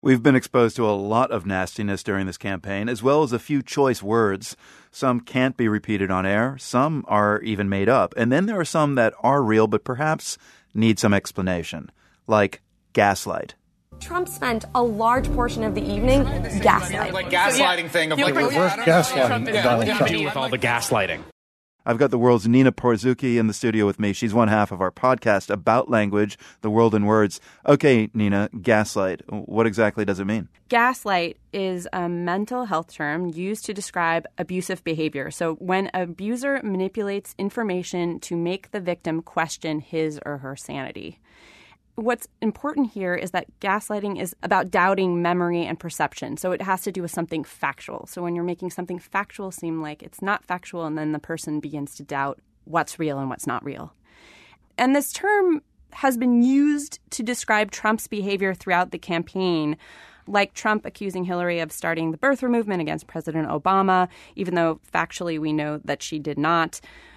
We've been exposed to a lot of nastiness during this campaign, as well as a few choice words. Some can't be repeated on air. Some are even made up. And then there are some that are real, but perhaps need some explanation, like gaslight. Trump spent a large portion of the evening gaslighting. Like gaslighting thing of like reverse gaslighting of Donald Trump. With all the gaslighting. I've got the world's Nina Porzucki in the studio with me. She's one half of our podcast about language, The World in Words. Okay, Nina, gaslight. What exactly does it mean? Gaslight is a mental health term used to describe abusive behavior. So when an abuser manipulates information to make the victim question his or her sanity. What's important here is that gaslighting is about doubting memory and perception. So it has to do with something factual. So when you're making something factual seem like it's not factual, and then the person begins to doubt what's real and what's not real. And this term has been used to describe Trump's behavior throughout the campaign, like Trump accusing Hillary of starting the birther movement against President Obama, even though factually we know that she did not.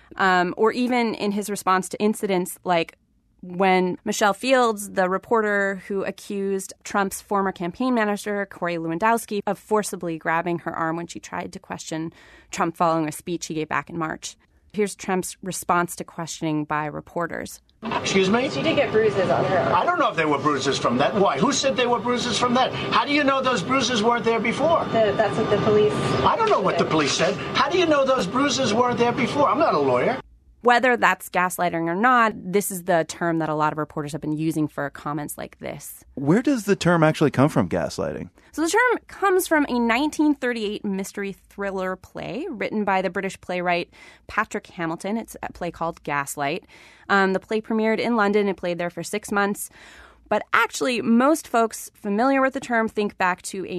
Or even in his response to incidents like when Michelle Fields, the reporter who accused Trump's former campaign manager, Corey Lewandowski, of forcibly grabbing her arm when she tried to question Trump following a speech he gave back in March. Here's Trump's response to questioning by reporters. Excuse me? She did get bruises on her arm. I don't know if they were bruises from that. Why? Who said they were bruises from that? How do you know those bruises weren't there before? That's what the police... I don't know what the police said. How do you know those bruises weren't there before? I'm not a lawyer. Whether that's gaslighting or not, this is the term that a lot of reporters have been using for comments like this. Where does the term actually come from, gaslighting? So the term comes from a 1938 mystery thriller play written by the British playwright Patrick Hamilton. It's a play called Gaslight. The play premiered in London. It played there for 6 months. But actually, most folks familiar with the term think back to a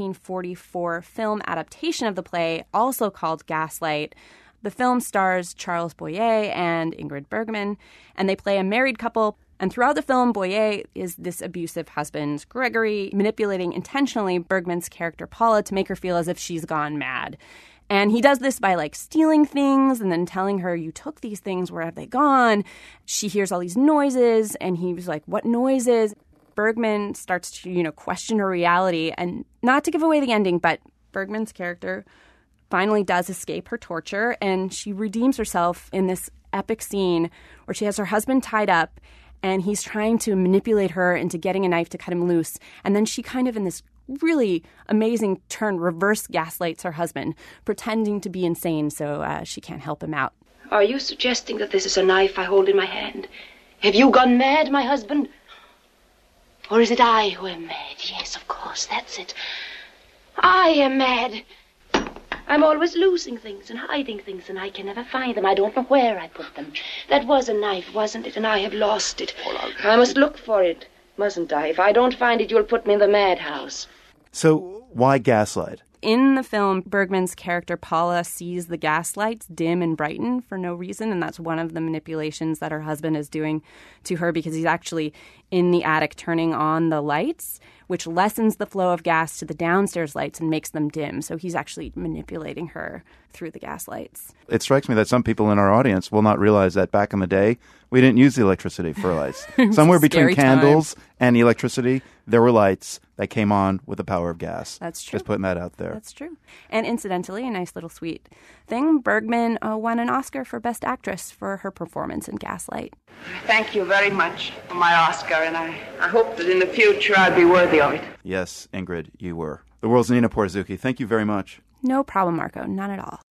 1944 film adaptation of the play, also called Gaslight. The film stars Charles Boyer and Ingrid Bergman, and they play a married couple. And throughout the film, Boyer is this abusive husband, Gregory, manipulating intentionally Bergman's character, Paula, to make her feel as if she's gone mad. And he does this by, stealing things and then telling her, you took these things, where have they gone? She hears all these noises, and he was like, what noises? Bergman starts to, question her reality. And not to give away the ending, but Bergman's character finally does escape her torture, and she redeems herself in this epic scene where she has her husband tied up, and he's trying to manipulate her into getting a knife to cut him loose. And then she kind of, in this really amazing turn, reverse gaslights her husband, pretending to be insane so she can't help him out. Are you suggesting that this is a knife I hold in my hand? Have you gone mad, my husband? Or is it I who am mad? Yes, of course, that's it. I am mad. I'm always losing things and hiding things, and I can never find them. I don't know where I put them. That was a knife, wasn't it? And I have lost it. I must look for it, mustn't I? If I don't find it, you'll put me in the madhouse. So why gaslight? In the film, Bergman's character Paula sees the gaslights dim and brighten for no reason, and that's one of the manipulations that her husband is doing to her, because he's actually in the attic turning on the lights, which lessens the flow of gas to the downstairs lights and makes them dim. So he's actually manipulating her through the gaslights. It strikes me that some people in our audience will not realize that back in the day, we didn't use the electricity for lights. Somewhere between candles and electricity, there were lights that came on with the power of gas. That's true. Just putting that out there. That's true. And incidentally, a nice little sweet thing, Bergman won an Oscar for Best Actress for her performance in Gaslight. Thank you very much for my Oscar, and I hope that in the future I'll be worthy of it. Yes, Ingrid, you were. The world's Nina Porzucki. Thank you very much. No problem, Marco. None at all.